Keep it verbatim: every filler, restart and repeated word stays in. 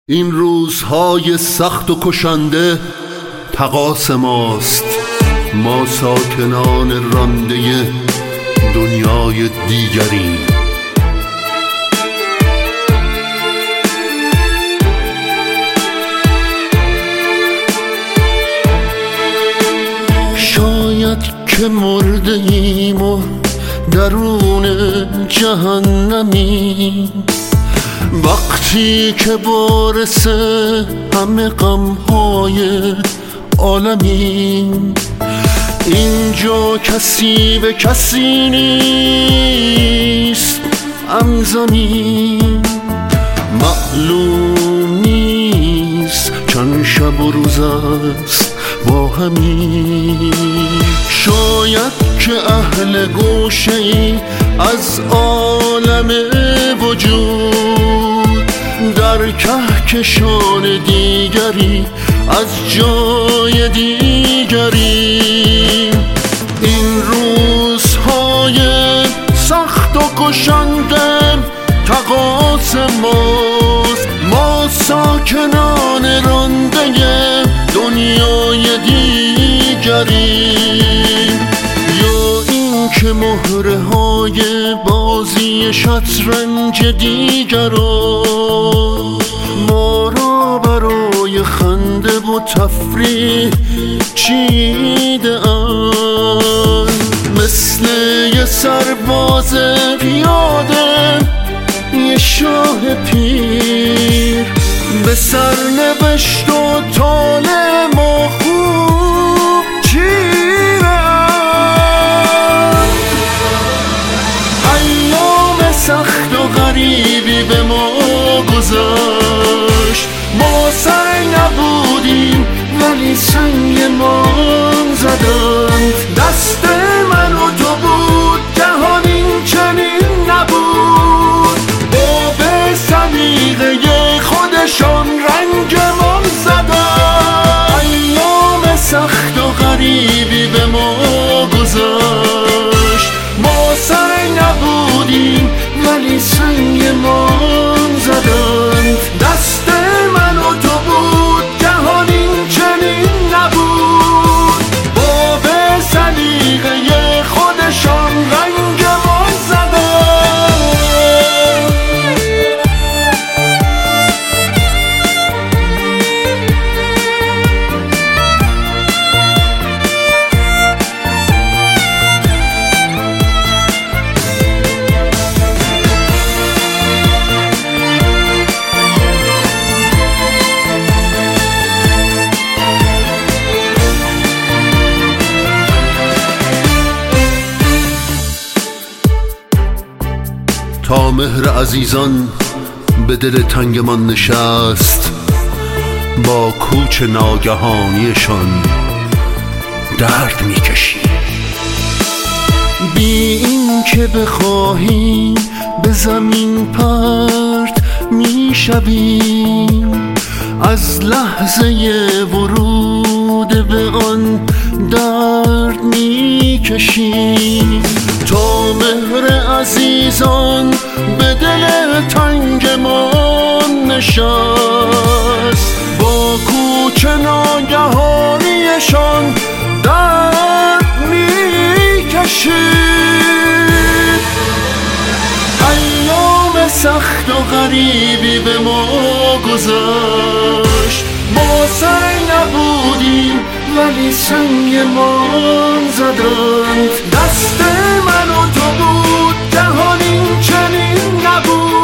این روزهای سخت و کشنده تقاص ماست، ما ساکنان رانده دنیای دیگریم. شاید که مرده ایم و درون جهنمی، وقتی که بارس همه غمهای عالمیم. اینجا کسی به کسی نیست، همزمین معلوم نیست چند شب و روز است با همین. شاید که اهل گوشه ای از عالم وجود، در کهکشان دیگری از جای دیگری. این روزهای سخت و کشنده تقاص ماست، ما ساکنان رانده دنیای دیگری. یا این که مهره های بازی شطرنج دیگران ما را برای خنده و تفریح چیده اند، مثل یه سرباز پیاده یه شاه پیر به سرنوشت و طال ما خوب چیره. ایام سخت و غریبی به ما گذشت، ما سر نبودیم ولی سنگ مان زدن. دست من و تو بود جهان این چنین نبود، با به سلیقه خودشان رنگمان زدن. ایام سخت و غریبی به ما گذشت، ما سر نبودیم ولی سنگ مان زدن. دست من و تو بود جهان این چنین نبود، با به سلیقه خودشان رنگمان زدن. تا مهر عزیزان به دل تنگ من نشست، با کوچ ناگهانیشان درد میکشیم. بی این که بخواهیم به زمین پرت میشویم، از لحظه ورود به آن درد میکشیم. تا مهر عزیزان به دل تنگ ما نشست، با کوچ ناگهانیشان درد میکشید. ایام سخت و غریبی به ما گذشت، ما سر نبودیم ولی سنگ مان زدند. دست من و تو بود جهان این چنین نبود،